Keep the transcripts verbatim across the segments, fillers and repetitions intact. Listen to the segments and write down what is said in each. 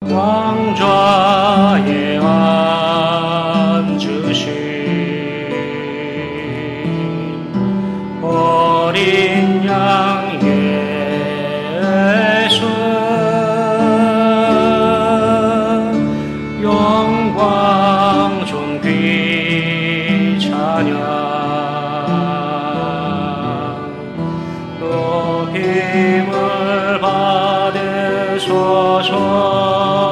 왕좌에 앉으신 어린 양 예수 영광 존귀 찬양 높임을 받으소서.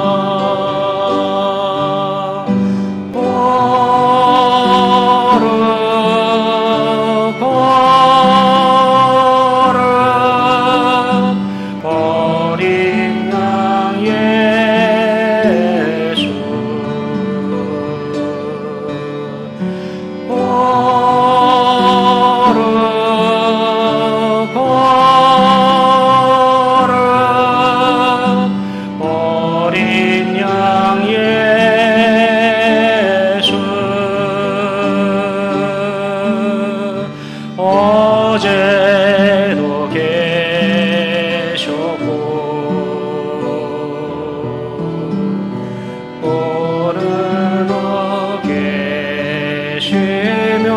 어제도 계셨고 오늘도 계시며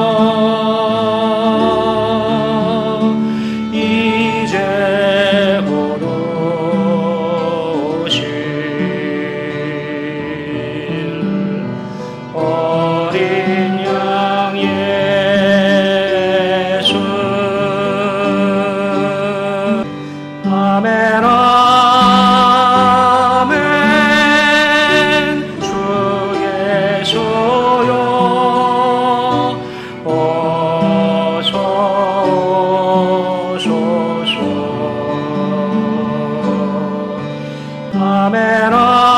이제 곧 오실 어린 양 예수. 아멘 아멘. 주 예수여 어서 오소서. 아멘 아멘.